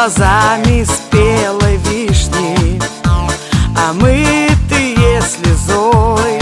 глазами спелой вишни, омытые слезой,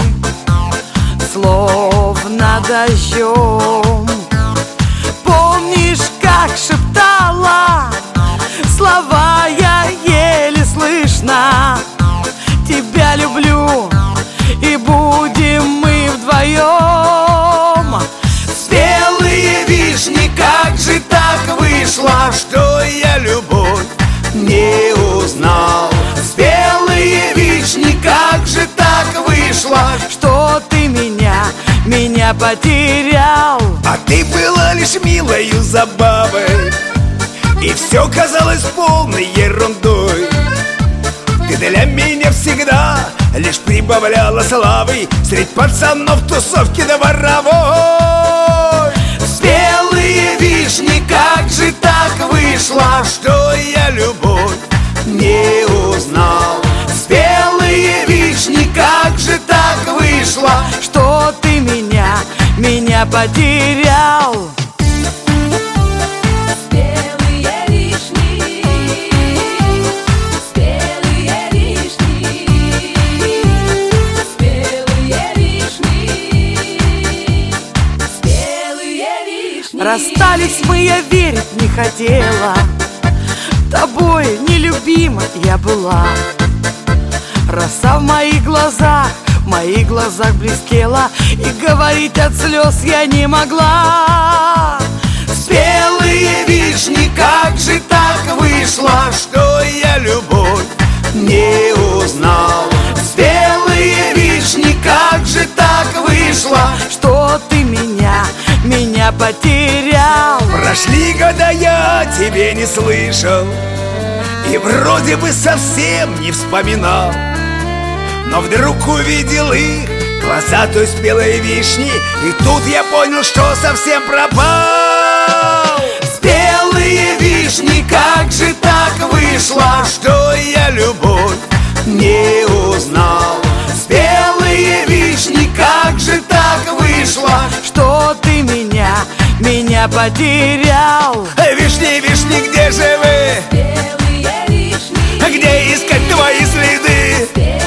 словно дождем. Помнишь, как шептала слова, я еле слышно: тебя люблю, и будем мы вдвоем. Спелые вишни, как же так вышло, что я любовь не узнал? Спелые вишни, как же так вышло, что ты меня потерял? А ты была лишь милою забавой, и все казалось полной ерундой. Ты для меня всегда лишь прибавляла славы средь пацанов тусовки дворовой. Спелые вишни, как же так вышло, что я любовь не узнал? Спелые вишни, как же так вышло, что ты меня потерял? Расстались мы, я верить не хотела, тобой нелюбима я была. Роса в моих глазах блестела, и говорить от слез я не могла. Спелые вишни, как же так вышло, что я любовь не узнал? Спелые вишни, как же так вышло, что ты меня потерял? Прошли года, я тебе не слышал, и вроде бы совсем не вспоминал. Но вдруг увидел их глаза той спелой вишни, и тут я понял, что совсем пропал. Спелые вишни, как же так вышло, что я любовь не узнал? Спелые вишни, как же так вышло, что ты меня потерял? Вишни, вишни, где же вы? Спелые вишни, Где искать твои следы?